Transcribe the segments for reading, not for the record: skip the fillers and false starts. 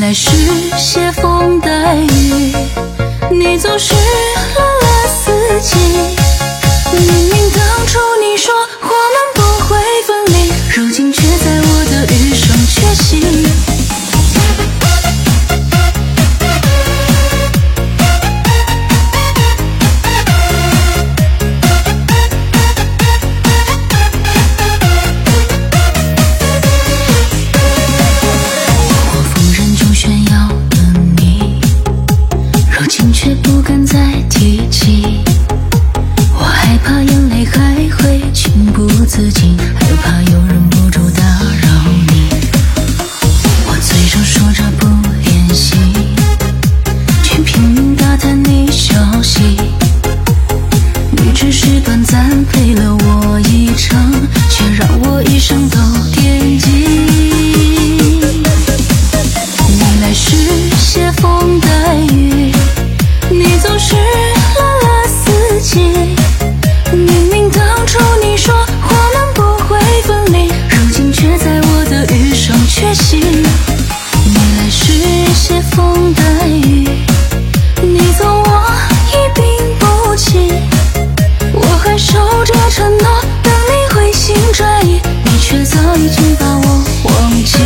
来是斜风带雨，你总是冷了四季。明明当初你说我们不会分离，如今却在我的余生缺席。却不敢再提起，我害怕眼泪还会情不自禁，害怕又忍不住打扰你。我嘴上说着不联系，却拼命打探你消息。你只是短暂陪了我一程，却让我一生都惦记。你来时斜风带雨，你总是冷了四季。明明当初你说我们不会分离，如今却在我的余生缺席。你来时斜风带雨，你走我一病不起。我还守着承诺，等你回心转意，你却早已经把我忘记。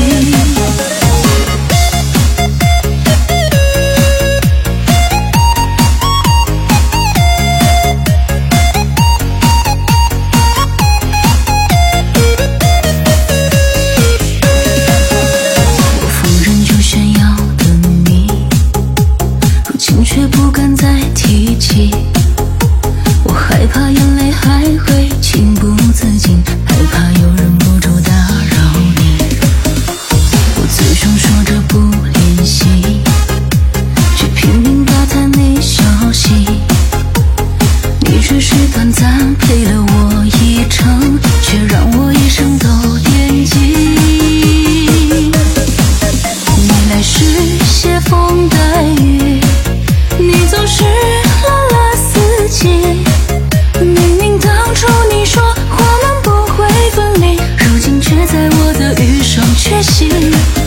却不敢再提起，我害怕眼泪还会情不自禁，害怕又忍不住打扰你。我嘴上说着不联系，却拼命打探你消息。你只是短暂陪了我一程，却让我一生都惦记。你来时斜风带雨，你总是冷了四季。明明当初你说我们不会分离，如今却在我的余生缺席。